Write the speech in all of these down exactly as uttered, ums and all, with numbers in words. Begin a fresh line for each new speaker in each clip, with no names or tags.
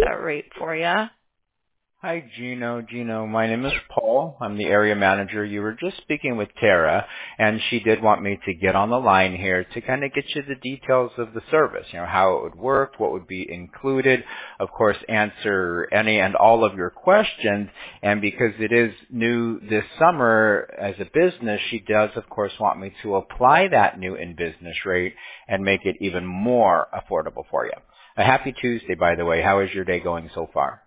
that rate for you.
Hi, Gino. Gino, my name is Paul. I'm the area manager. You were just speaking with Tara, and she did want me to get on the line here to kind of get you the details of the service, you know, how it would work, what would be included, of course, answer any and all of your questions. And because it is new this summer as a business, she does, of course, want me to apply that new in-business rate and make it even more affordable for you. A happy Tuesday, by the way. How is your day going so far?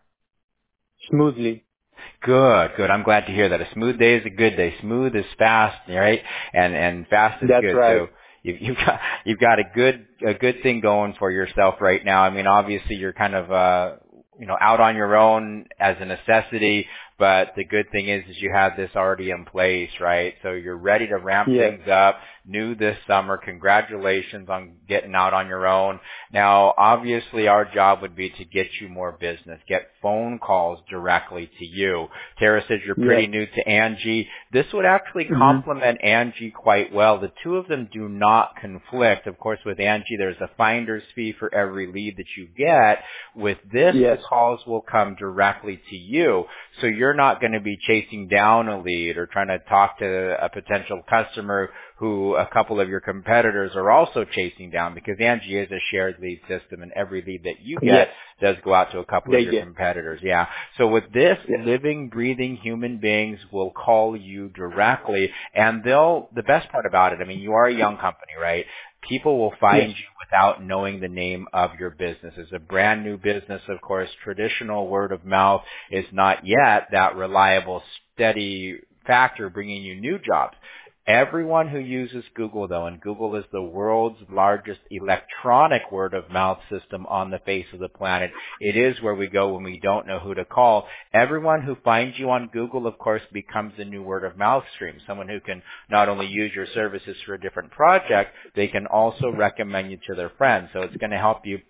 Smoothly.
Good, good. I'm glad to hear that. A smooth day is a good day. Smooth is fast, right? And and fast is
That's
good.
right.
So you, you've got you've got a good a good thing going for yourself right now. I mean, obviously you're kind of uh you know out on your own as a necessity, but the good thing is is you have this already in place, right? So you're ready to ramp
Yes.
things up. New this summer. Congratulations on getting out on your own. Now, obviously, our job would be to get you more business, get phone calls directly to you. Tara says you're pretty
Yes.
new to Angie. This would actually
Mm-hmm.
complement Angie quite well. The two of them do not conflict. Of course, with Angie, there's a finder's fee for every lead that you get. With this,
Yes.
the calls will come directly to you. So you're not going to be chasing down a lead or trying to talk to a potential customer who a couple of your competitors are also chasing down, because Angie is a shared lead system, and every lead that you
Yes.
get does go out to a couple
They
of your
get.
competitors. Yeah. So with this,
Yes.
living, breathing human beings will call you directly, and they'll, the best part about it, I mean, you are a young company, right? People will find
Yes.
you without knowing the name of your business. It's a brand new business, of course. Traditional word of mouth is not yet that reliable, steady factor bringing you new jobs. Everyone who uses Google, though, and Google is the world's largest electronic word of mouth system on the face of the planet. It is where we go when we don't know who to call. Everyone who finds you on Google, of course, becomes a new word of mouth stream. Someone who can not only use your services for a different project, they can also recommend you to their friends. So it's going to help you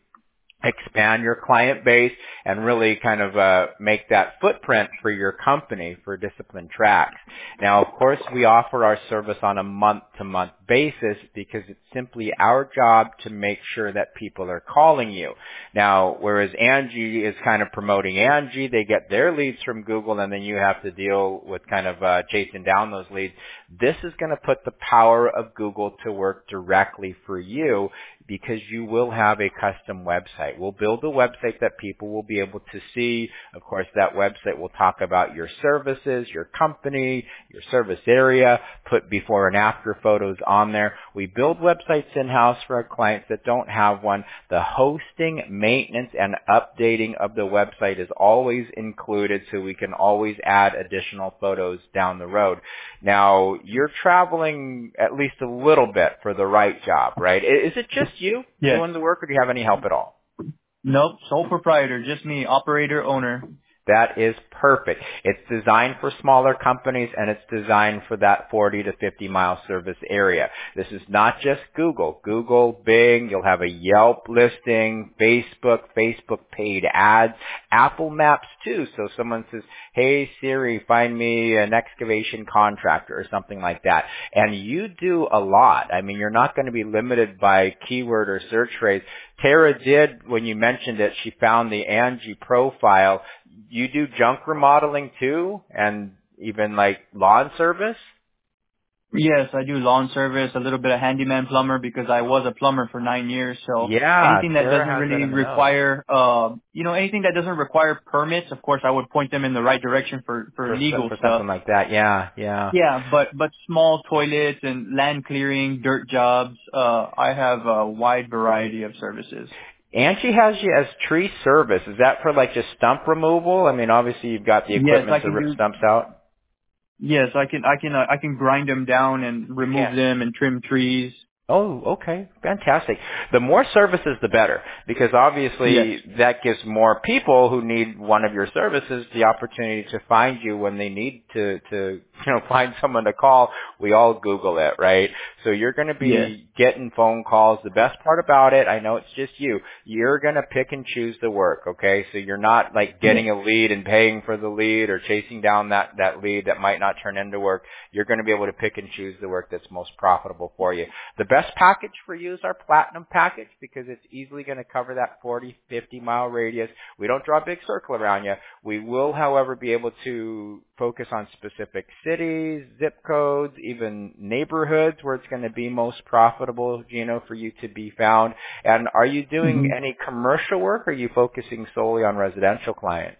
expand your client base and really kind of uh, make that footprint for your company for Discipline Tracks. Now, of course, we offer our service on a month-to-month basis because it's simply our job to make sure that people are calling you. Now, whereas Angie is kind of promoting Angie, they get their leads from Google, and then you have to deal with kind of uh, chasing down those leads. This is going to put the power of Google to work directly for you, because you will have a custom website. We'll build a website that people will be able to see. Of course, that website will talk about your services, your company, your service area, put before and after photos on there. We build websites in-house for our clients that don't have one. The hosting, maintenance, and updating of the website is always included, so we can always add additional photos down the road. Now, you're traveling at least a little bit for the right job, right? Is it just you
Yes.
doing the work, or do you have any help at all?
Nope. Sole proprietor. Just me. Operator, owner.
That is perfect. It's designed for smaller companies, and it's designed for that forty to fifty mile service area. This is not just Google. Google, Bing, you'll have a Yelp listing, Facebook, Facebook paid ads, Apple Maps too. So someone says, hey Siri, find me an excavation contractor or something like that. And you do a lot. I mean, you're not going to be limited by keyword or search phrase. Tara did, when you mentioned it, she found the Angie profile. You do junk remodeling too, and even like lawn service?
Yes, I do lawn service, a little bit of handyman plumber because I was a plumber for nine years. So
Yeah,
anything that
Tara
doesn't
has that
really
in the notes.
require, uh, you know, anything that doesn't require permits, of course, I would point them in the right direction for, for
For,
legal
for
stuff.
something like that, yeah, yeah.
Yeah, but, but small toilets and land clearing, dirt jobs, uh, I have a wide variety of services.
Angie has you as tree service. Is that for like just stump removal? I mean, obviously you've got the
Yes, I
equipment to
can
rip
do,
stumps out.
yes, I can, I can, uh, I can grind them down and
You
remove
can.
them and trim trees.
Oh, okay. Fantastic. The more services, the better, because
Yes.
obviously that gives more people who need one of your services the opportunity to find you when they need to, to, you know, find someone to call. We all Google it, right? So you're going to
Yes.
be getting phone calls. The best part about it, I know it's just you, you're going to pick and choose the work, okay? So you're not like
Yes.
getting a lead and paying for the lead or chasing down that, that lead that might not turn into work. You're going to be able to pick and choose the work that's most profitable for you. The best package for you is our Platinum package because it's easily going to cover that forty, fifty mile radius. We don't draw a big circle around you. We will, however, be able to focus on specific cities, zip codes, even neighborhoods where it's going to be most profitable, Gino, for you to be found. And are you doing
Mm-hmm.
any commercial work or are you focusing solely on residential clients?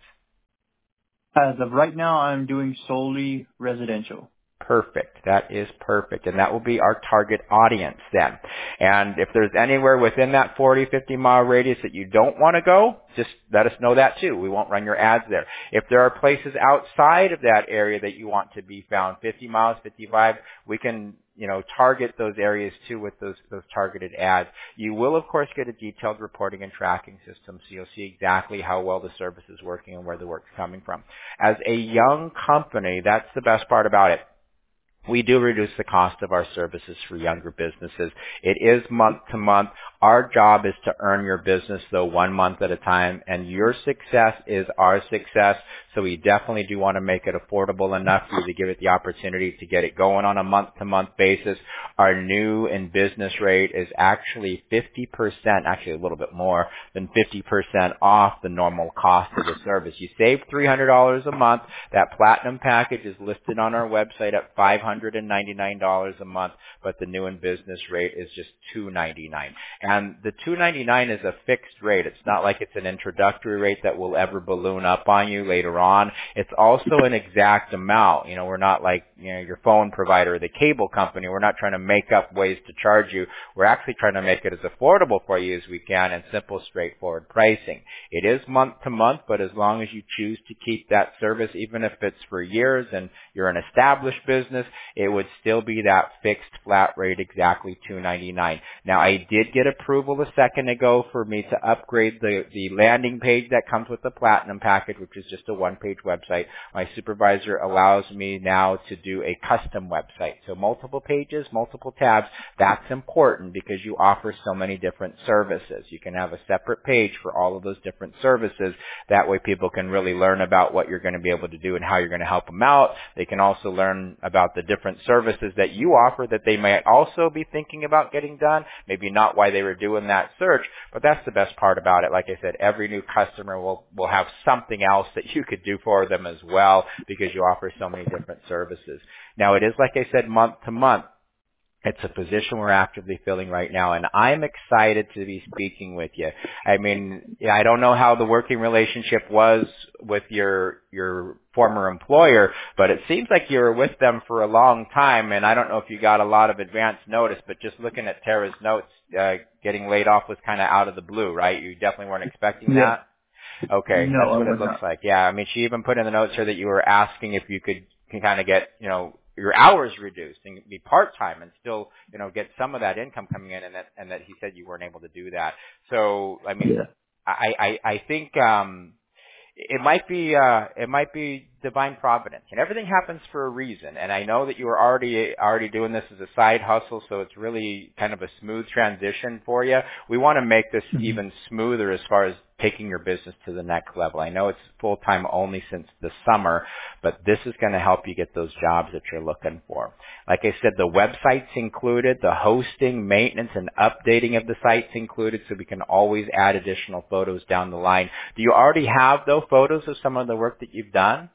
As of right now, I'm doing solely residential.
Perfect. That is perfect. And that will be our target audience then. And if there's anywhere within that forty, fifty mile radius that you don't want to go, just let us know that too. We won't run your ads there. If there are places outside of that area that you want to be found, fifty miles, fifty-five, we can, you know, target those areas too with those, those targeted ads. You will, of course, get a detailed reporting and tracking system so you'll see exactly how well the service is working and where the work's coming from. As a young company, that's the best part about it. We do reduce the cost of our services for younger businesses. It is month to month. Our job is to earn your business, though, one month at a time, and your success is our success. So we definitely do want to make it affordable enough for you to give it the opportunity to get it going on a month-to-month basis. Our new in business rate is actually fifty percent, actually a little bit more than fifty percent off the normal cost of the service. You save three hundred dollars a month. That Platinum package is listed on our website at five hundred ninety-nine dollars a month, but the new in business rate is just two hundred ninety-nine dollars. And the two hundred ninety-nine dollars is a fixed rate. It's not like it's an introductory rate that will ever balloon up on you later on. It's also an exact amount. You know, we're not like, you know, your phone provider or the cable company. We're not trying to make up ways to charge you. We're actually trying to make it as affordable for you as we can and simple, straightforward pricing. It is month to month, but as long as you choose to keep that service, even if it's for years and you're an established business, it would still be that fixed flat rate, exactly two hundred ninety-nine dollars. Now, I did get approval a second ago for me to upgrade the, the landing page that comes with the Platinum package, which is just a one-page website. My supervisor allows me now to do a custom website. So multiple pages, multiple tabs. That's important because you offer so many different services. You can have a separate page for all of those different services. That way people can really learn about what you're going to be able to do and how you're going to help them out. They can also learn about the different services that you offer that they might also be thinking about getting done. Maybe not why they were doing that search, but that's the best part about it. Like I said, every new customer will, will have something else that you could do for them as well because you offer so many different services. Now, it is, like I said, month to month. It's a position we're actively filling right now, and I'm excited to be speaking with you. I mean, I don't know how the working relationship was with your your former employer, but it seems like you were with them for a long time, and I don't know if you got a lot of advance notice, but just looking at Tara's notes, uh, getting laid off was kind of out of the blue, right? You definitely weren't expecting
Yeah.
that? Okay,
No,
that's
I
what
was
it looks
not.
like. Yeah, I mean, she even put in the notes here that you were asking if you could can kind of get, you know, your hours reduced and be part-time and still, you know, get some of that income coming in, and that, and that he said you weren't able to do that. So, I mean,
Yeah.
I, I, I think, um, it might be, uh, it might be divine providence, and everything happens for a reason. And I know that you were already, already doing this as a side hustle, so it's really kind of a smooth transition for you. We want to make this
Mm-hmm.
even smoother as far as taking your business to the next level. I know it's full-time only since the summer, but this is going to help you get those jobs that you're looking for. Like I said, the website's included, the hosting, maintenance, and updating of the site's included, so we can always add additional photos down the line. Do you already have, though, photos of some of the work that you've done?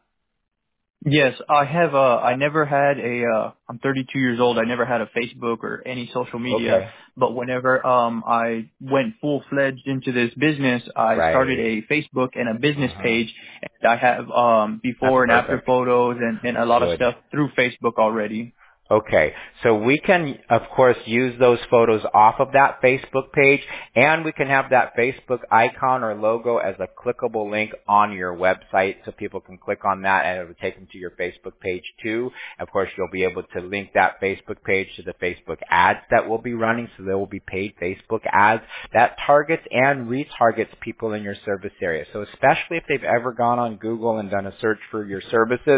Yes, I have. Uh, I never had a. Uh, I'm thirty-two years old. I never had a Facebook or any social media.
Okay.
But whenever um I went full fledged into this business, I started
Right.
a Facebook and a business
Uh-huh.
page, and I have um
That's
before and after
perfect.
photos and and a lot of
Good.
stuff through Facebook already.
Okay, so we can, of course, use those photos off of that Facebook page, and we can have that Facebook icon or logo as a clickable link on your website, so people can click on that and it will take them to your Facebook page too. Of course, you'll be able to link that Facebook page to the Facebook ads that we'll be running, so there will be paid Facebook ads that targets and retargets people in your service area. So especially if they've ever gone on Google and done a search for your services,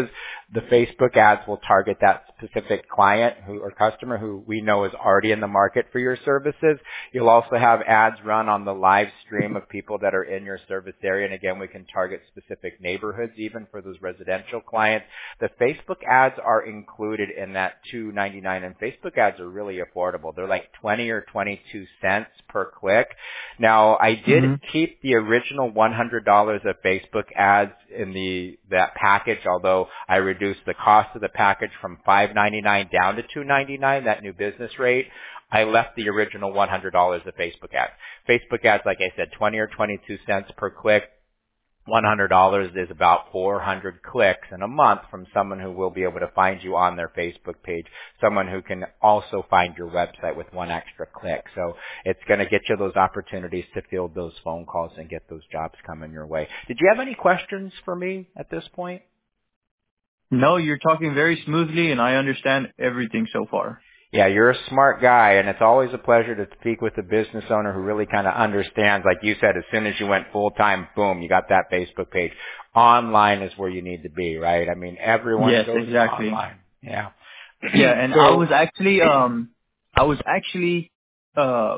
the Facebook ads will target that specific client who or customer who we know is already in the market for your services. You'll also have ads run on the live stream of people that are in your service area. And again, we can target specific neighborhoods even for those residential clients. The Facebook ads are included in that two ninety-nine, and Facebook ads are really affordable. They're like twenty or twenty-two cents per click. Now, I did mm-hmm. keep the original one hundred dollars of Facebook ads in the that package, although I reduced the cost of the package from five ninety-nine down to two ninety-nine, that new business rate. I left the original one hundred dollars of Facebook ads. Facebook ads, like I said, twenty or twenty-two cents per click. one hundred dollars is about four hundred clicks in a month from someone who will be able to find you on their Facebook page, someone who can also find your website with one extra click. So it's going to get you those opportunities to field those phone calls and get those jobs coming your way. Did you have any questions for me at this point?
No, you're talking very smoothly, and I understand everything so far.
Yeah, you're a smart guy, and it's always a pleasure to speak with a business owner who really kind of understands. Like you said, as soon as you went full-time, boom, you got that Facebook page. Online is where you need to be, right? I mean, everyone
yes,
goes
exactly.
online. Yeah.
Yeah, and so, I was actually, um, I was actually, uh,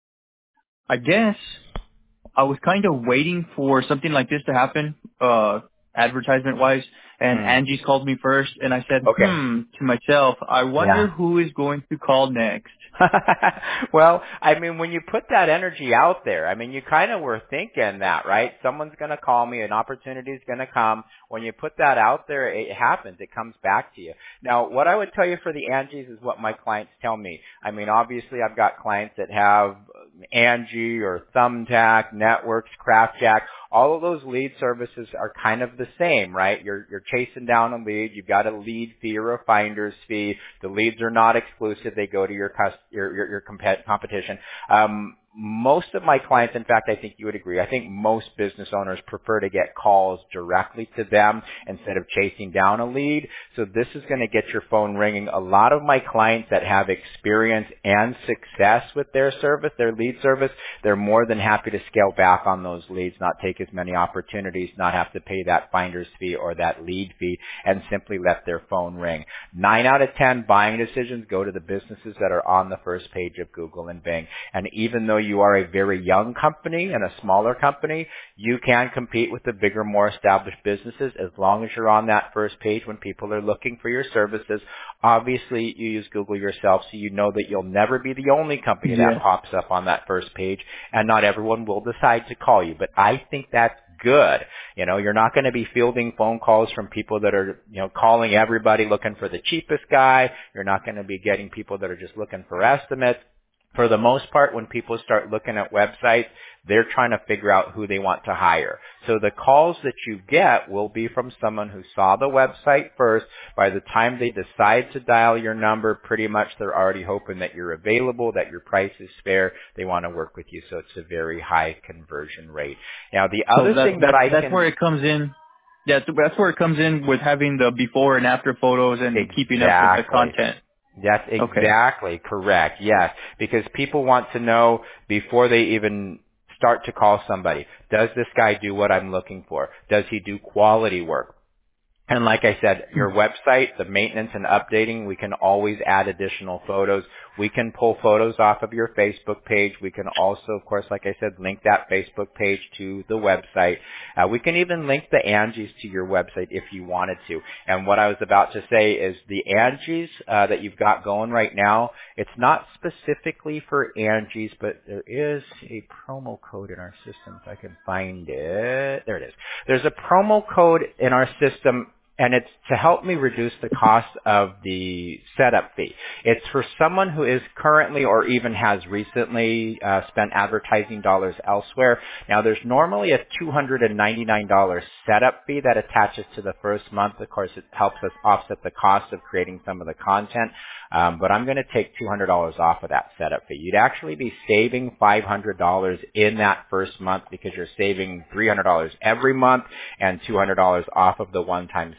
I guess, I was kind of waiting for something like this to happen, uh, advertisement-wise. And hmm. Angie's called me first, and I said,
okay.
hmm, to myself, I wonder
yeah.
who is going to call next.
Well, I mean, when you put that energy out there, I mean, you kind of were thinking that, right? Someone's going to call me, an opportunity's going to come. When you put that out there, it happens. It comes back to you. Now, what I would tell you for the Angies is what my clients tell me. I mean, obviously, I've got clients that have Angie or Thumbtack, Networks, CraftJack. All of those lead services are kind of the same, right? You're you're chasing down a lead. You've got a lead fee or a finder's fee. The leads are not exclusive. They go to your cust- your your, your comp- competition. Um, most of my clients, in fact, I think you would agree, I think most business owners prefer to get calls directly to them instead of chasing down a lead. So this is going to get your phone ringing. A lot of my clients that have experience and success with their service, their lead service, they're more than happy to scale back on those leads, not take as many opportunities, not have to pay that finder's fee or that lead fee, and simply let their phone ring. Nine out of ten buying decisions go to the businesses that are on the first page of Google and Bing. And even though you are a very young company and a smaller company, you can compete with the bigger, more established businesses as long as you're on that first page when people are looking for your services. Obviously, you use Google yourself, so you know that you'll never be the only company
yeah.
that pops up on that first page, and not everyone will decide to call you. But I think that's good. You know, you're not going to be fielding phone calls from people that are, you know, calling everybody looking for the cheapest guy. You're not going to be getting people that are just looking for estimates. For the most part, when people start looking at websites, they're trying to figure out who they want to hire. So the calls that you get will be from someone who saw the website first. By the time they decide to dial your number, pretty much they're already hoping that you're available, that your price is fair. They want to work with you, so it's a very high conversion rate. Now, the other
so that,
thing that,
that
I
that's
can...
That's where it comes in. Yeah, that's where it comes in with having the before and after photos and
exactly.
keeping up with the content.
That's exactly okay. correct. Yes, because people want to know before they even start to call somebody, does this guy do what I'm looking for? Does he do quality work? And like I said, your website, the maintenance and updating, we can always add additional photos. We can pull photos off of your Facebook page. We can also, of course, like I said, link that Facebook page to the website. Uh, we can even link the Angies to your website if you wanted to. And what I was about to say is the Angies uh, that you've got going right now, it's not specifically for Angies, but there is a promo code in our system, if I can find it. There it is. There's a promo code in our system, and it's to help me reduce the cost of the setup fee. It's for someone who is currently or even has recently uh, spent advertising dollars elsewhere. Now, there's normally a two hundred ninety-nine dollars setup fee that attaches to the first month. Of course, it helps us offset the cost of creating some of the content, um, but I'm going to take two hundred dollars off of that setup fee. You'd actually be saving five hundred dollars in that first month because you're saving three hundred dollars every month and two hundred dollars off of the one-time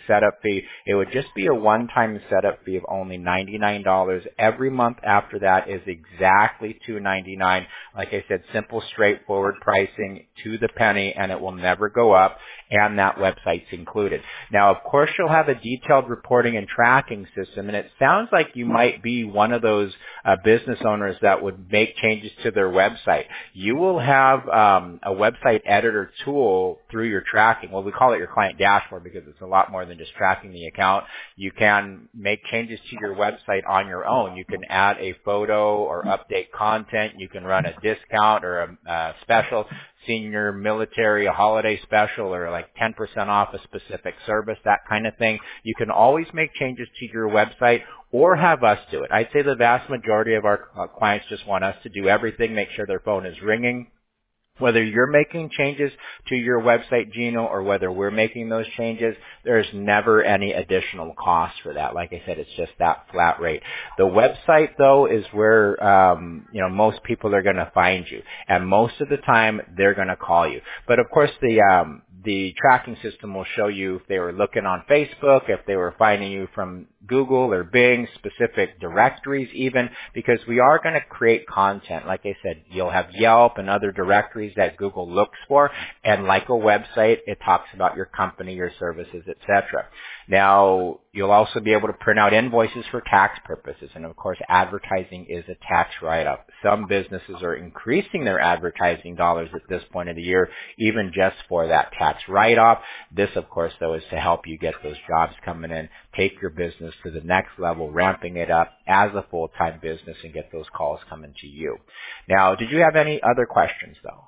setup fee. It would just be a one-time setup fee of only ninety-nine dollars. Every month after that is exactly two ninety-nine. Like I said, simple, straightforward pricing to the penny, and it will never go up, and that website's included. Now, of course, you'll have a detailed reporting and tracking system, and it sounds like you might be one of those uh, business owners that would make changes to their website. You will have um, a website editor tool through your tracking. Well, we call it your client dashboard because it's a lot more than just tracking the account. You can make changes to your website on your own. You can add a photo or update content. You can run a discount or a, a special, senior military, a holiday special, or like ten percent off a specific service, that kind of thing. You can always make changes to your website or have us do it. I'd say the vast majority of our uh, clients just want us to do everything, make sure their phone is ringing. Whether you're making changes to your website, Gino, or whether we're making those changes, there's never any additional cost for that. Like I said, it's just that flat rate. The website, though, is where, um, you know, most people are going to find you. And most of the time, they're going to call you. But, of course, the um, the tracking system will show you if they were looking on Facebook, if they were finding you from Google or Bing, specific directories even, because we are going to create content. Like I said, you'll have Yelp and other directories that Google looks for, and like a website, it talks about your company, your services, et cetera. Now, you'll also be able to print out invoices for tax purposes, and of course, advertising is a tax write-up. Some businesses are increasing their advertising dollars at this point of the year, even just for that tax write-off. This, of course, though, is to help you get those jobs coming in, take your business to the next level, ramping it up as a full-time business, and get those calls coming to you. Now, did you have any other questions, though?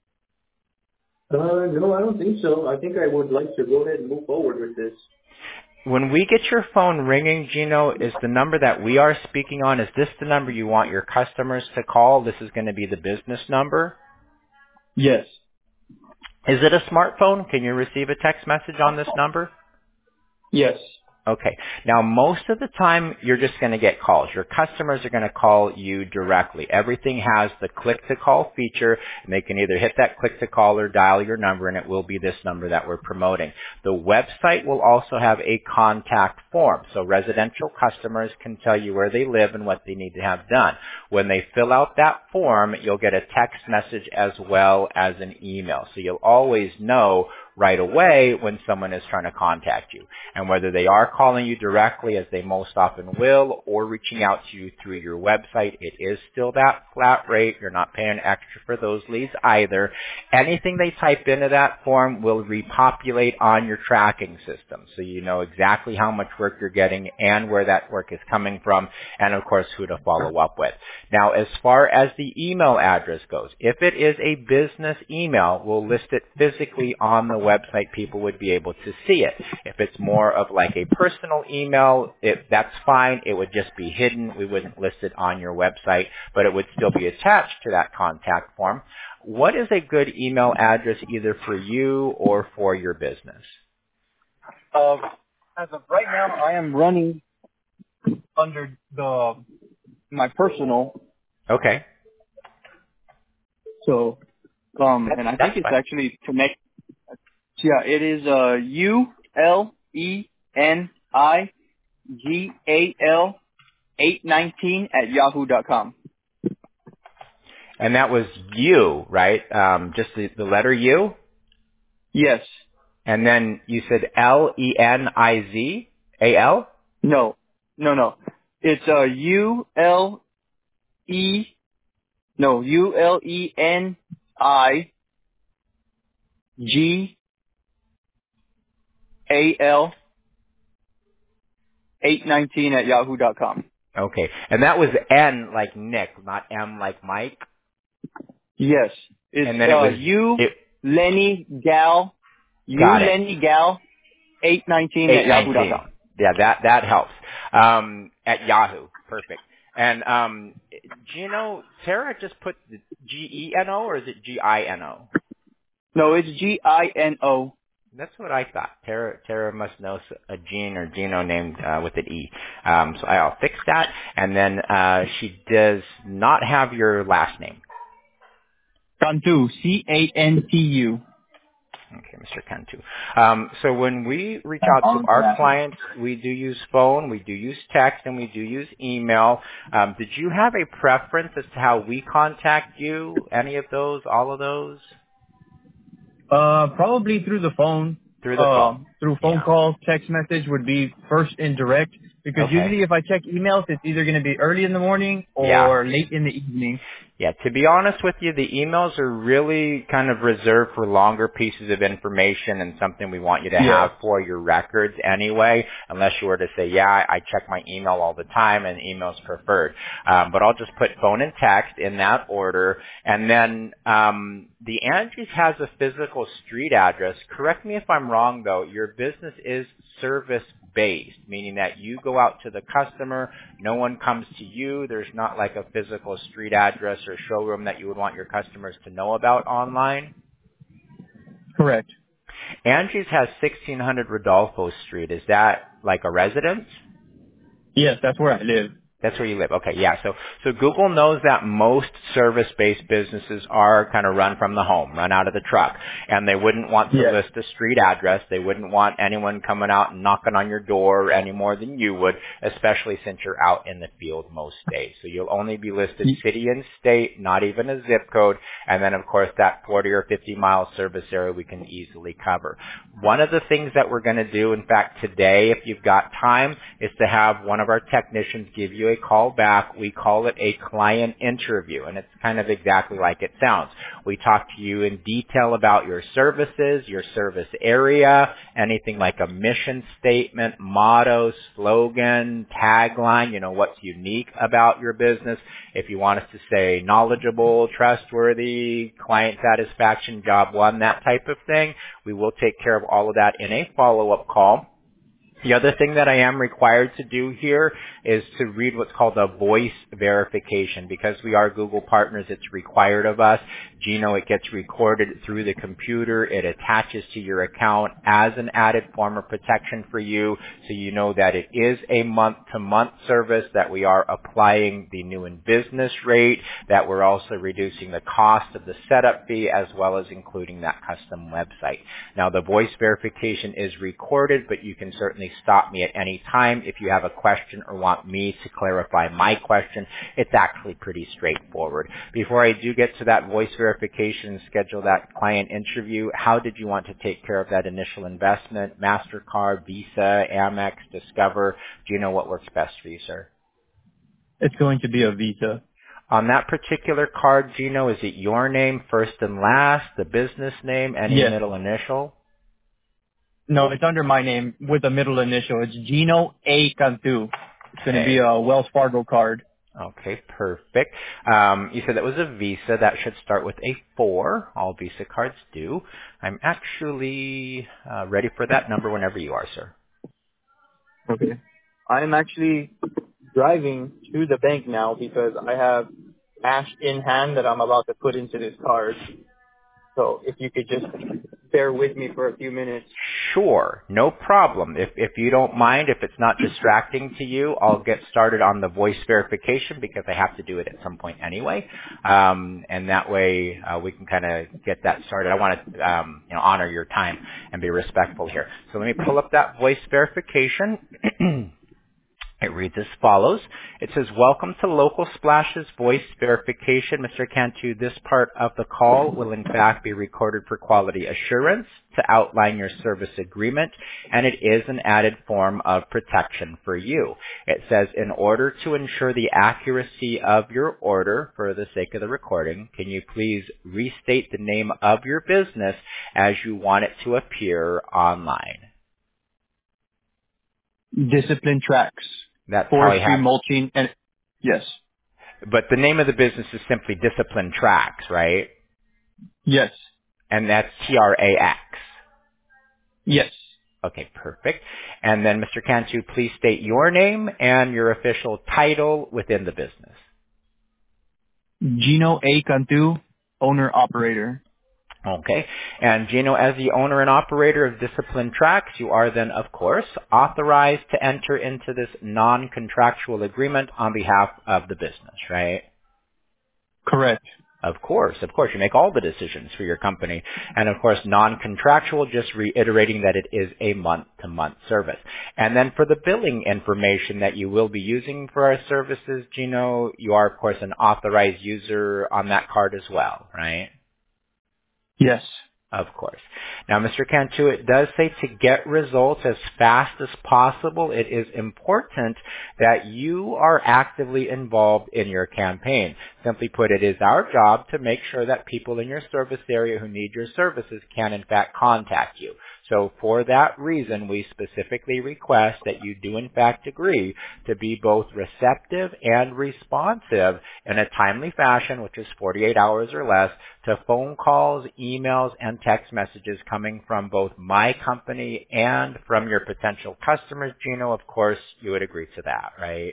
Uh, no, I don't think so. I think I would like to go ahead and move forward with this.
When we get your phone ringing, Gino, is the number that we are speaking on, is this the number you want your customers to call? This is going to be the business number?
Yes.
Is it a smartphone? Can you receive a text message on this number?
Yes.
Okay. Now, most of the time, you're just going to get calls. Your customers are going to call you directly. Everything has the click-to-call feature, and they can either hit that click-to-call or dial your number, and it will be this number that we're promoting. The website will also have a contact form, so residential customers can tell you where they live and what they need to have done. When they fill out that form, you'll get a text message as well as an email, so you'll always know right away when someone is trying to contact you. And whether they are calling you directly, as they most often will, or reaching out to you through your website, it is still that flat rate. You're not paying extra for those leads either. Anything they type into that form will repopulate on your tracking system, so you know exactly how much work you're getting and where that work is coming from, and of course who to follow up with. Now, as far as the email address goes, if it is a business email, we'll list it physically on the website. People would be able to see it. If it's more of like a personal email, if that's fine. It would just be hidden. We wouldn't list it on your website, but it would still be attached to that contact form. What is a good email address either for you or for your business?
Uh, as of right now, I am running under the my personal.
Okay.
So, um,
That's,
and I
that's
think it's
fine.
actually connect. Yeah, it is uh U L E N I G A L eight nineteen at yahoo dot com.
And that was you, right? Um, just the, the letter U?
Yes.
And then you said L E N I Z A L?
No. No, no. It's uh U L E no U L E N I G A L eight nineteen at yahoo dot com.
Okay. And that was N like Nick, not M like Mike?
Yes. It's
And then
uh,
it was
U
it,
Lenny Gal U
got it.
Lenny Gal eight nineteen at
eight
yahoo dot
nineteen.
com.
Yeah, that that helps. Um, at Yahoo. Perfect. And um, Gino, Tara just put the G E N O or is it G I N O?
No, it's G I N O.
That's what I thought. Tara, Tara must know a Gene or Gino named uh, with an E. Um, so I'll fix that. And then uh, she does not have your last name.
Cantu, C A N T U.
Okay, Mister Cantu. Um, so when we reach out to our clients, we do use phone, we do use text, and we do use email. Um, did you have a preference as to how we contact you? Any of those? All of those?
Uh, probably through the phone.
Through the phone.
Uh, through phone
Yeah.
call, text message would be first and direct because
Okay.
usually if I check emails, it's either going to be early in the morning
Yeah.
or late in the evening.
Yeah, to be honest with you, the emails are really kind of reserved for longer pieces of information and something we want you to
Yeah.
have for your records anyway, unless you were to say, yeah, I I check my email all the time and email's preferred. Um, but I'll just put phone and text in that order. And then um, the Angie's has a physical street address. Correct me if I'm wrong, though. Your business is service-based, meaning that you go out to the customer, no one comes to you. There's not like a physical street address or showroom that you would want your customers to know about online.
Correct.
Angie's has sixteen hundred Rodolfo Street. Is that like a residence?
Yes, that's where I live.
That's where you live. Okay, yeah. So so Google knows that most service-based businesses are kind of run from the home, run out of the truck, and they wouldn't want to
Yes.
list a street address. They wouldn't want anyone coming out and knocking on your door any more than you would, especially since you're out in the field most days. So you'll only be listed city and state, not even a zip code, and then of course that forty or fifty mile service area we can easily cover. One of the things that we're going to do, in fact, today, if you've got time, is to have one of our technicians give you a call back. We call it a client interview, and it's kind of exactly like it sounds. We talk to you in detail about your services, your service area, anything like a mission statement, motto, slogan, tagline, you know, what's unique about your business. If you want us to say knowledgeable, trustworthy, client satisfaction, job one, that type of thing, we will take care of all of that in a follow-up call. The other thing that I am required to do here is to read what's called a voice verification. Because we are Google partners, it's required of us. Gino, it gets recorded through the computer. It attaches to your account as an added form of protection for you, so you know that it is a month-to-month service, that we are applying the new in business rate, that we're also reducing the cost of the setup fee, as well as including that custom website. Now, the voice verification is recorded, but you can certainly stop me at any time if you have a question or want me to clarify my question. It's actually pretty straightforward. Before I do get to that voice verification and schedule that client interview, how did you want to take care of that initial investment? MasterCard, Visa, Amex, Discover? Do you know what works best for you, sir?
It's going to be a Visa.
On that particular card, Gino, is it your name first and last, the business name, any
Yes.
middle initial?
No, it's under my name with a middle initial. It's Gino A. Cantu. It's going to be a Wells Fargo card.
Okay, perfect. Um, you said that was a Visa. That should start with a four. All Visa cards do. I'm actually uh, ready for that number whenever you are, sir.
Okay. I'm actually driving to the bank now because I have cash in hand that I'm about to put into this card. So if you could just bear with me for a few minutes.
Sure, no problem. If if you don't mind, if it's not distracting to you, I'll get started on the voice verification because I have to do it at some point anyway. Um, and that way uh, we can kind of get that started. I want to um, you know honor your time and be respectful here. So let me pull up that voice verification. It reads as follows. It says, welcome to Local Splash's voice verification. Mister Cantu, this part of the call will in fact be recorded for quality assurance to outline your service agreement, and it is an added form of protection for you. It says, in order to ensure the accuracy of your order, for the sake of the recording, can you please restate the name of your business as you want it to appear online?
Discipline Tracks.
That's how I
Forestry,
have.
mulching, and yes.
But the name of the business is simply Discipline Tracks, right?
Yes.
And that's T R A X.
Yes.
Okay, perfect. And then, Mister Cantu, please state your name and your official title within the business.
Gino A. Cantu, owner operator.
Okay. And Gino, as the owner and operator of Discipline Tracks, you are then, of course, authorized to enter into this non-contractual agreement on behalf of the business, right?
Correct.
Of course, of course. You make all the decisions for your company. And of course, non-contractual, just reiterating that it is a month-to-month service. And then for the billing information that you will be using for our services, Gino, you are, of course, an authorized user on that card as well, right?
Yes.
Of course. Now, Mister Cantu, it does say to get results as fast as possible, it is important that you are actively involved in your campaign. Simply put, it is our job to make sure that people in your service area who need your services can, in fact, contact you. So for that reason, we specifically request that you do, in fact, agree to be both receptive and responsive in a timely fashion, which is forty-eight hours or less, to phone calls, emails, and text messages coming from both my company and from your potential customers. Gino, of course, you would agree to that, right?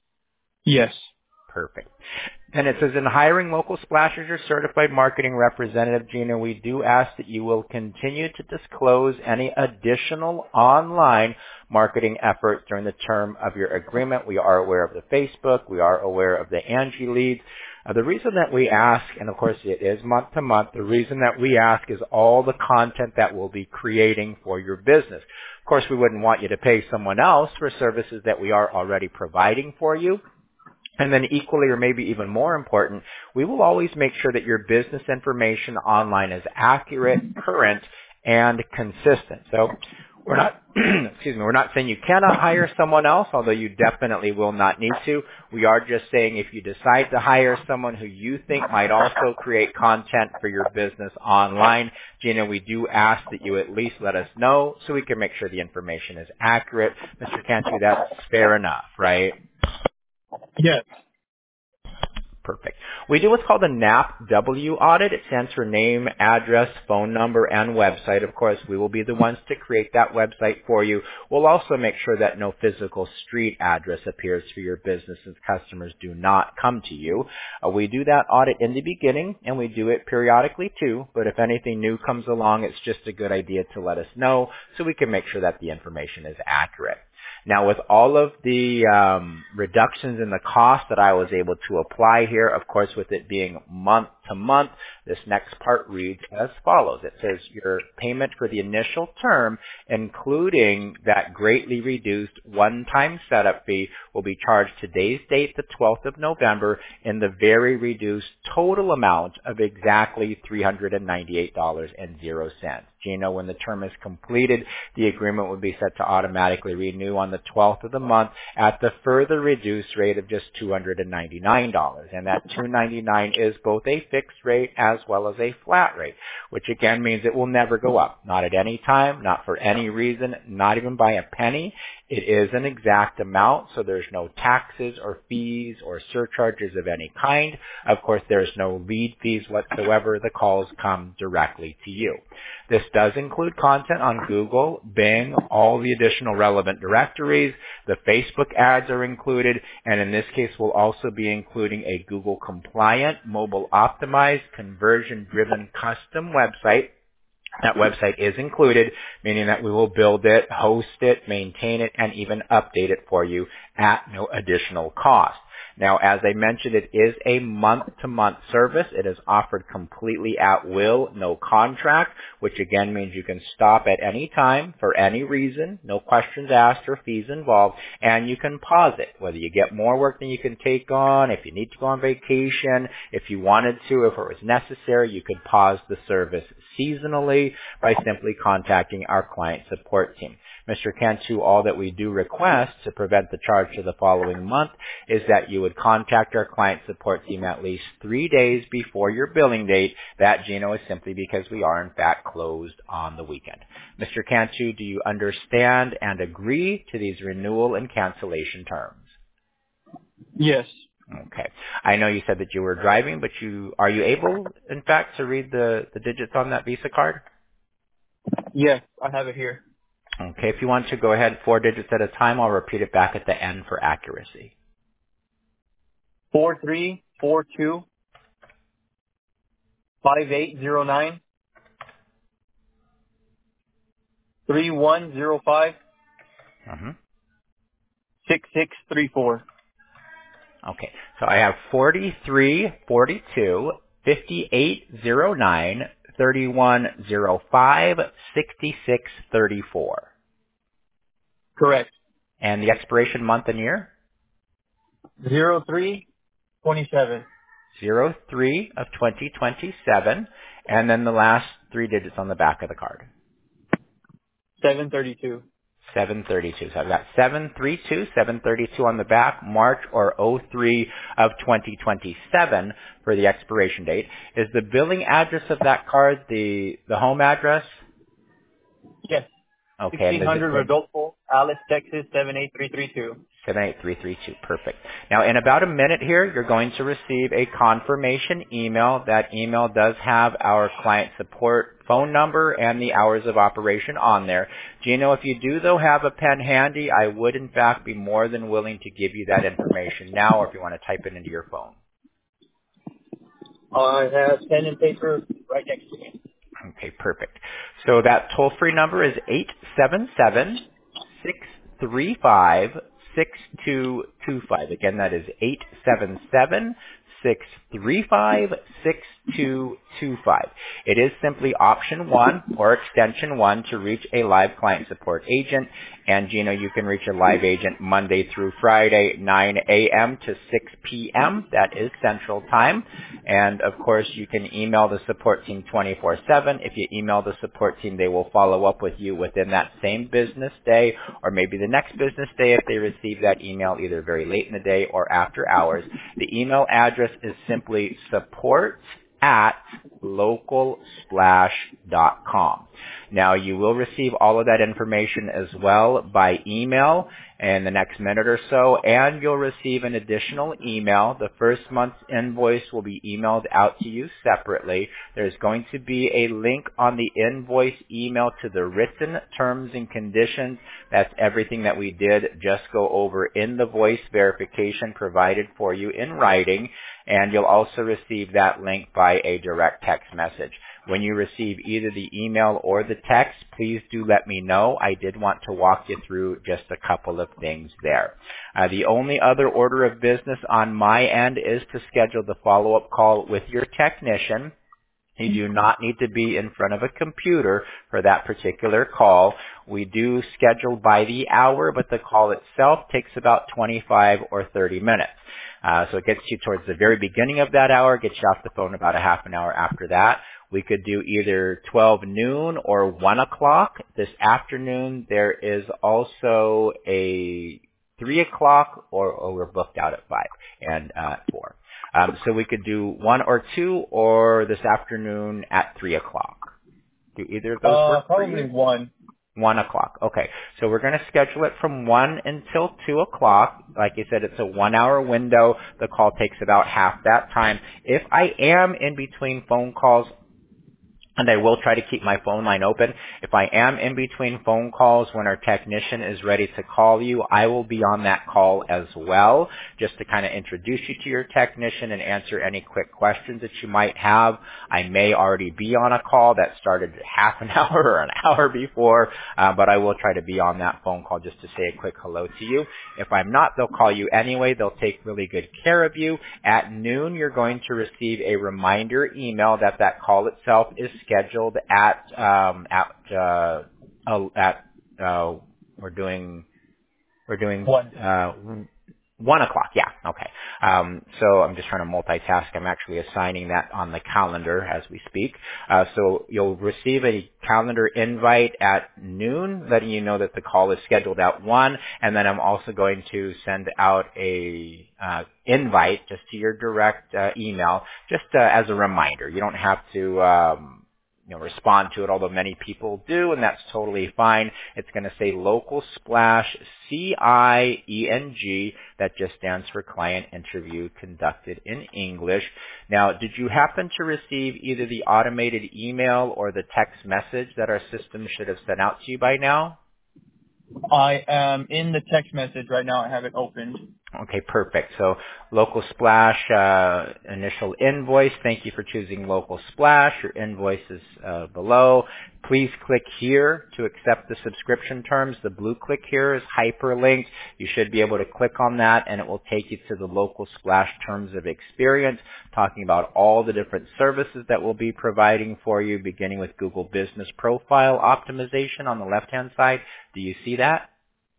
Yes.
Perfect. And it says, in hiring Local Splash as your certified marketing representative, Gina, we do ask that you will continue to disclose any additional online marketing efforts during the term of your agreement. We are aware of the Facebook. We are aware of the Angie leads. Uh, the reason that we ask, and of course it is month to month, the reason that we ask is all the content that we'll be creating for your business. Of course, we wouldn't want you to pay someone else for services that we are already providing for you. And then equally, or maybe even more important, we will always make sure that your business information online is accurate, current, and consistent. So we're not, excuse me, we're not saying you cannot hire someone else, although you definitely will not need to. We are just saying if you decide to hire someone who you think might also create content for your business online, Gina, we do ask that you at least let us know so we can make sure the information is accurate. Mister Cantu, that's fair enough, right?
Yes.
Perfect. We do what's called a N A P W audit. It stands for name, address, phone number, and website. Of course, we will be the ones to create that website for you. We'll also make sure that no physical street address appears for your business since customers do not come to you. Uh, we do that audit in the beginning, and we do it periodically too. But if anything new comes along, it's just a good idea to let us know so we can make sure that the information is accurate. Now, with all of the um, reductions in the cost that I was able to apply here, of course, with it being month to month, this next part reads as follows. It says your payment for the initial term, including that greatly reduced one-time setup fee, will be charged today's date, the twelfth of November, in the very reduced total amount of exactly three hundred ninety-eight dollars and zero cents. Gino, when the term is completed, the agreement would be set to automatically renew on the twelfth of the month at the further reduced rate of just two hundred ninety-nine dollars. And that two hundred ninety-nine dollars is both a fixed rate as well as a flat rate, which again means it will never go up. Not at any time, not for any reason, not even by a penny. It is an exact amount, so there's no taxes or fees or surcharges of any kind. Of course, there's no lead fees whatsoever. The calls come directly to you. This does include content on Google, Bing, all the additional relevant directories. The Facebook ads are included, and in this case, we'll also be including a Google compliant, mobile optimized, conversion driven custom website. That website is included, meaning that we will build it, host it, maintain it, and even update it for you at no additional cost. Now, as I mentioned, it is a month-to-month service. It is offered completely at will, no contract, which again means you can stop at any time for any reason, no questions asked or fees involved, and you can pause it, whether you get more work than you can take on, if you need to go on vacation, if you wanted to, if it was necessary, you could pause the service seasonally by simply contacting our client support team. Mister Cantu, all that we do request to prevent the charge for the following month is that you would contact our client support team at least three days before your billing date. That, Gino, is simply because we are in fact closed on the weekend. Mister Cantu, do you understand and agree to these renewal and cancellation terms?
Yes.
Okay. I know you said that you were driving, but you are you able, in fact, to read the, the digits on that Visa card?
Yes, I have it here.
Okay. If you want to go ahead four digits at a time, I'll repeat it back at the end for accuracy.
Four three four two five eight zero nine three one zero five
Mm-hmm.
six six three four.
Okay. So I have forty-three forty-two fifty-eight oh nine, thirty-one oh five, sixty-six thirty-four.
Correct.
And the expiration month and year?
Zero three twenty-seven.
Zero three of twenty twenty-seven. And then the last three digits on the back of the card.
seven thirty-two.
seven thirty-two. So I've got seven three two, seven thirty-two on the back, March or oh three of twenty twenty-seven for the expiration date. Is the billing address of that card the, the home address?
Yes.
Okay.
sixteen hundred Rodolfo, Alice, Texas, seven eight three three two.
seven eight three three two. Perfect. Now, in about a minute here, you're going to receive a confirmation email. That email does have our client support phone number and the hours of operation on there. Gino, if you do, though, have a pen handy, I would, in fact, be more than willing to give you that information now, or if you want to type it into your phone.
I have pen and paper right next to me.
Okay, perfect. So that toll-free number is eight seven seven, six three five, six two two five. Again, that is eight seven seven, six three five, six two two five. It is simply option one or extension one to reach a live client support agent. And Gino, you can reach a live agent Monday through Friday, nine a.m. to six p.m. That is Central Time. And of course, you can email the support team twenty-four seven. If you email the support team, they will follow up with you within that same business day or maybe the next business day if they receive that email either very late in the day or after hours. The email address is simply support at local splash dot com. Now, you will receive all of that information as well by email in the next minute or so, and you'll receive an additional email. The first month's invoice will be emailed out to you separately. There's going to be a link on the invoice email to the written terms and conditions. That's everything that we did just go over in the voice verification provided for you in writing, and you'll also receive that link by a direct text message. When you receive either the email or the text, please do let me know. I did want to walk you through just a couple of things there. Uh, the only other order of business on my end is to schedule the follow-up call with your technician. You do not need to be in front of a computer for that particular call. We do schedule by the hour, but the call itself takes about twenty-five or thirty minutes. Uh, so it gets you towards the very beginning of that hour, gets you off the phone about a half an hour after that. We could do either twelve noon or one o'clock. This afternoon, there is also a three o'clock, or, or we're booked out at five and uh, four. Um, so we could do one or two, or this afternoon at three o'clock. Do either of those
Uh,
work for
probably
you?
one.
One o'clock. Okay. So we're going to schedule it from one until two o'clock. Like I said, it's a one hour window. The call takes about half that time. If I am in between phone calls, and I will try to keep my phone line open. If I am in between phone calls when our technician is ready to call you, I will be on that call as well, just to kind of introduce you to your technician and answer any quick questions that you might have. I may already be on a call that started half an hour or an hour before, uh, but I will try to be on that phone call just to say a quick hello to you. If I'm not, they'll call you anyway. They'll take really good care of you. At noon, you're going to receive a reminder email that that call itself is scheduled at um at uh uh, at uh we're doing we're doing
One.
uh one o'clock. Yeah, okay. Um so I'm just trying to multitask. I'm actually assigning that on the calendar as we speak. Uh so you'll receive a calendar invite at noon letting you know that the call is scheduled at one, and then I'm also going to send out a uh invite just to your direct uh, email just uh, as a reminder. You don't have to um you know, respond to it, although many people do, and that's totally fine. It's going to say Local Splash, C I E N G. That just stands for Client Interview Conducted in English. Now, did you happen to receive either the automated email or the text message that our system should have sent out to you by now?
I am in the text message right now. I have it opened.
Okay, perfect. So Local Splash, uh, initial invoice. Thank you for choosing Local Splash. Your invoice is uh, below. Please click here to accept the subscription terms. The blue click here is hyperlinked. You should be able to click on that and it will take you to the Local Splash terms of experience, talking about all the different services that we'll be providing for you, beginning with Google Business Profile Optimization on the left-hand side. Do you see that?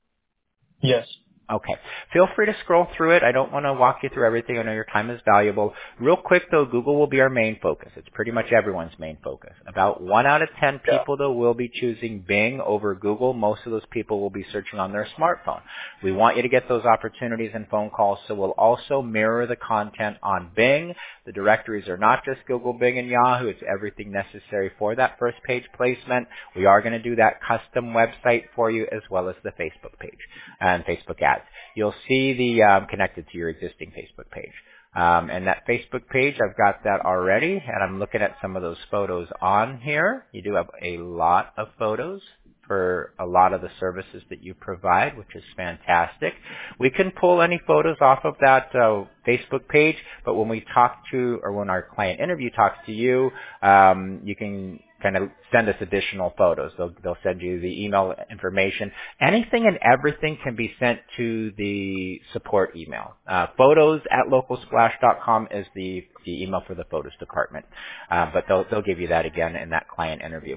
Yes.
Okay. Feel free to scroll through it. I don't want to walk you through everything. I know your time is valuable. Real quick though, Google will be our main focus. It's pretty much everyone's main focus. About one out of ten people though will be choosing Bing over Google. Most of those people will be searching on their smartphone. We want you to get those opportunities and phone calls, so we'll also mirror the content on Bing. The directories are not just Google, Bing, and Yahoo. It's everything necessary for that first page placement. We are going to do that custom website for you as well as the Facebook page and Facebook ads. You'll see the um, connected to your existing Facebook page. Um, and that Facebook page, I've got that already, and I'm looking at some of those photos on here. You do have a lot of photos for a lot of the services that you provide, which is fantastic. We can pull any photos off of that uh, Facebook page, but when we talk to, or when our client interview talks to you, um, you can kind of send us additional photos. They'll, they'll send you the email information. Anything and everything can be sent to the support email. Uh, photos at local splash dot com is the, the email for the photos department. Uh, but they'll, they'll give you that again in that client interview.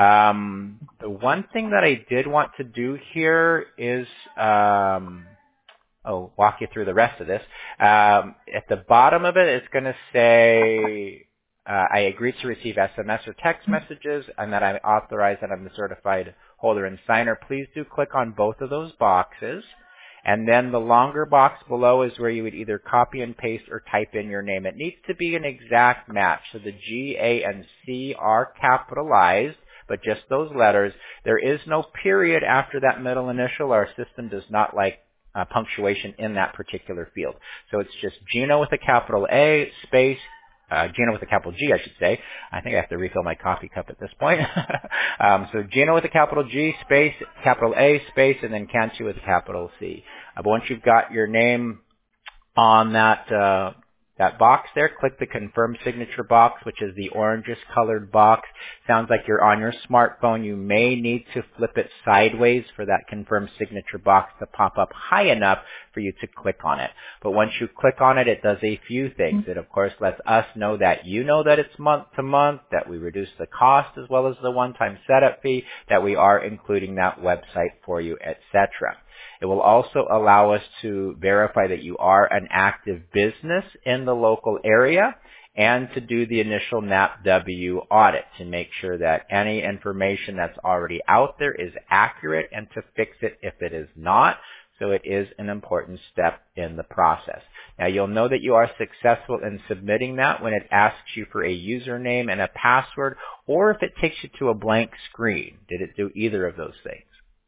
Um, the one thing that I did want to do here is, um, I'll walk you through the rest of this. Um, at the bottom of it, it's going to say, Uh, I agree to receive S M S or text messages, and that I authorize that I'm the certified holder and signer. Please do click on both of those boxes. And then the longer box below is where you would either copy and paste or type in your name. It needs to be an exact match. So the G, A, and C are capitalized, but just those letters. There is no period after that middle initial. Our system does not like uh, punctuation in that particular field. So it's just Gino with a capital A, space, Uh, Gino with a capital G, I should say. I think I have to refill my coffee cup at this point. um, so Gino with a capital G, space, capital A, space, and then Cantu with a capital C. Uh, but once you've got your name on that uh, that box there, click the confirm signature box, which is the orangish colored box. Sounds like you're on your smartphone. You may need to flip it sideways for that confirm signature box to pop up high enough for you to click on it. But once you click on it, it does a few things. It, of course, lets us know that you know that it's month to month, that we reduce the cost as well as the one-time setup fee, that we are including that website for you, et cetera. It will also allow us to verify that you are an active business in the local area and to do the initial N A P W audit to make sure that any information that's already out there is accurate and to fix it if it is not. So it is an important step in the process. Now you'll know that you are successful in submitting that when it asks you for a username and a password, or if it takes you to a blank screen. Did it do either of those things?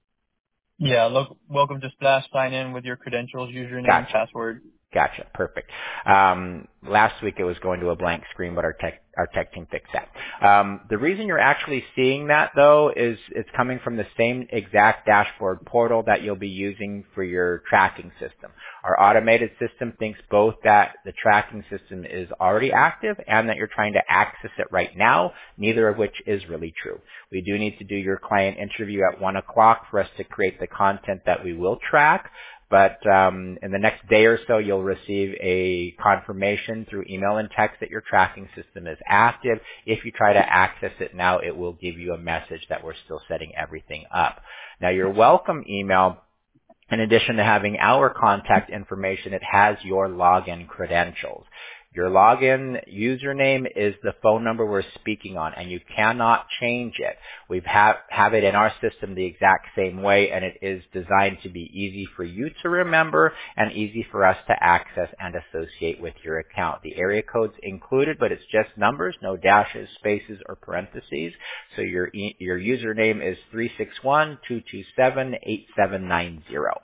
Yeah, look, welcome to Splash. Sign in with your credentials, username,
Gotcha.
password.
Gotcha. Perfect. Um, last week it was going to a blank screen, but our tech, our tech team fixed that. Um, the reason you're actually seeing that, though, is it's coming from the same exact dashboard portal that you'll be using for your tracking system. Our automated system thinks both that the tracking system is already active and that you're trying to access it right now, neither of which is really true. We do need to do your client interview at one o'clock for us to create the content that we will track. But um, in the next day or so, you'll receive a confirmation through email and text that your tracking system is active. If you try to access it now, it will give you a message that we're still setting everything up. Now, your welcome email, in addition to having our contact information, it has your login credentials. Your login username is the phone number we're speaking on, and you cannot change it. We have, have it in our system the exact same way, and it is designed to be easy for you to remember and easy for us to access and associate with your account. The area code's included, but it's just numbers, no dashes, spaces, or parentheses. So your, e- your username is three six one, two two seven, eight seven nine zero.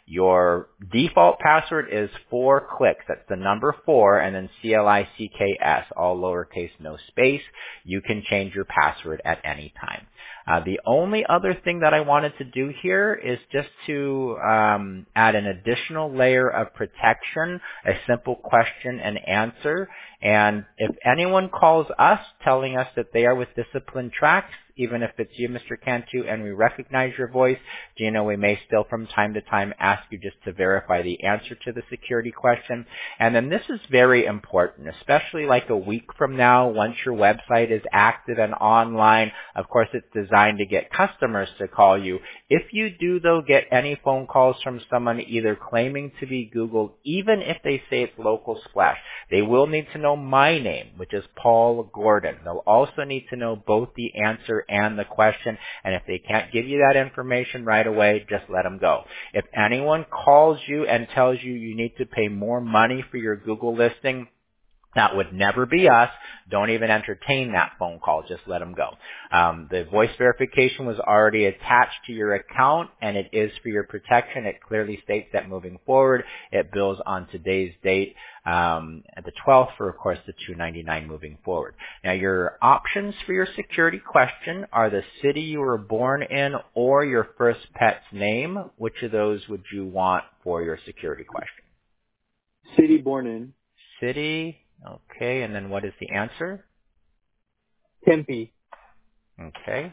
Your default password is four clicks. That's the number four and then C L I C K S, all lowercase, no space. You can change your password at any time. Uh, the only other thing that I wanted to do here is just to um, add an additional layer of protection, a simple question and answer. And if anyone calls us telling us that they are with Discipline Tracks, even if it's you, Mister Cantu, and we recognize your voice, Gino, we may still from time to time ask you just to verify the answer to the security question. And then this is very important, especially like a week from now, once your website is active and online. Of course, it's designed to get customers to call you. If you do, though, get any phone calls from someone either claiming to be Google, even if they say it's Local Splash, they will need to know my name, which is Paul Gordon. They'll also need to know both the answer and the question, and if they can't give you that information right away, just let them go. If anyone calls you and tells you you need to pay more money for your Google listing, that would never be us. Don't even entertain that phone call. Just let them go. Um, the voice verification was already attached to your account, and it is for your protection. It clearly states that moving forward, it bills on today's date, um, at the twelfth for, of course, the two ninety-nine moving forward. Now, your options for your security question are the city you were born in or your first pet's name. Which of those would you want for your security question?
City born in.
City. Okay, and then what is the answer?
Tempe.
Okay.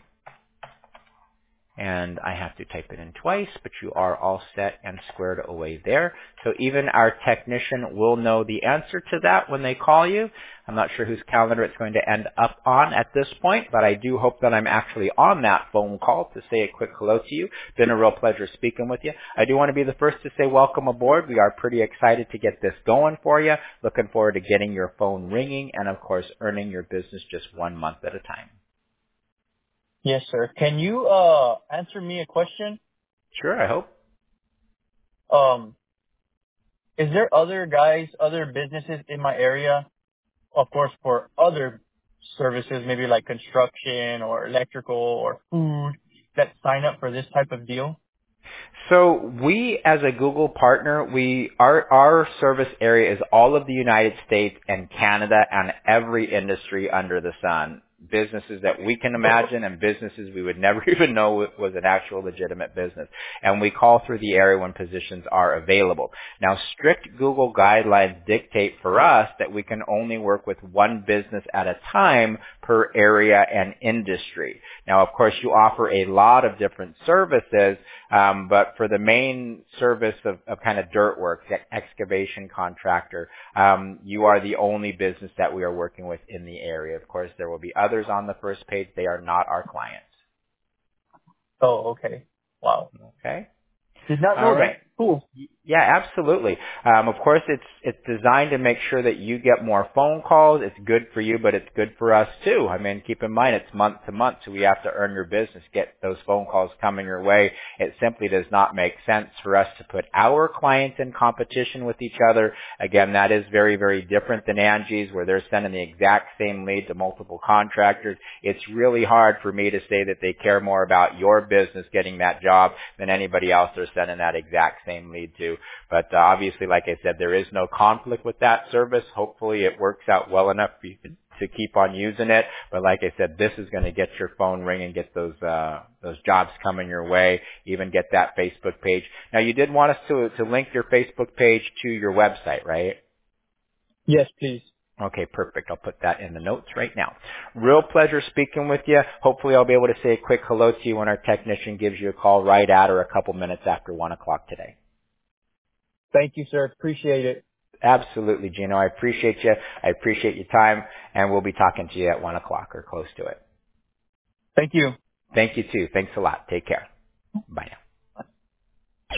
And I have to type it in twice, but you are all set and squared away there. So even our technician will know the answer to that when they call you. I'm not sure whose calendar it's going to end up on at this point, but I do hope that I'm actually on that phone call to say a quick hello to you. Been a real pleasure speaking with you. I do want to be the first to say welcome aboard. We are pretty excited to get this going for you. Looking forward to getting your phone ringing and, of course, earning your business just one month at a time.
Yes, sir. Can you uh answer me a question?
Sure, I hope.
Um, is there other guys, other businesses in my area, of course, for other services, maybe like construction or electrical or food, that sign up for this type of deal?
So we, as a Google partner, we our our service area is all of the United States and Canada and every industry under the sun. Businesses that we can imagine and businesses we would never even know was an actual legitimate business. And we call through the area when positions are available. Now, strict Google guidelines dictate for us that we can only work with one business at a time per area and industry. Now, of course, you offer a lot of different services, um, but for the main service of, of kind of dirt work, excavation contractor, um, you are the only business that we are working with in the area. Of course, there will be others on the first page. They are not our clients.
Oh, okay. Wow.
Okay.
Did not know
All right.
that. Cool.
Yeah, absolutely. Um, of course, it's it's designed to make sure that you get more phone calls. It's good for you, but it's good for us too. I mean, keep in mind it's month to month, so we have to earn your business, get those phone calls coming your way. It simply does not make sense for us to put our clients in competition with each other. Again, that is very, very different than Angie's, where they're sending the exact same lead to multiple contractors. It's really hard for me to say that they care more about your business getting that job than anybody else they're sending that exact same lead to. But uh, obviously, like I said, there is no conflict with that service. Hopefully it works out well enough for you to keep on using it. But like I said, this is going to get your phone ringing, get those uh, those jobs coming your way, even get that Facebook page. Now, you did want us to, to link your Facebook page to your website, right?
Yes, please.
Okay, perfect. I'll put that in the notes right now. Real pleasure speaking with you. Hopefully I'll be able to say a quick hello to you when our technician gives you a call right at or a couple minutes after one o'clock today.
Thank you, sir. Appreciate it.
Absolutely, Gino. I appreciate you. I appreciate your time, and we'll be talking to you at one o'clock or close to it.
Thank you.
Thank you, too. Thanks a lot. Take care.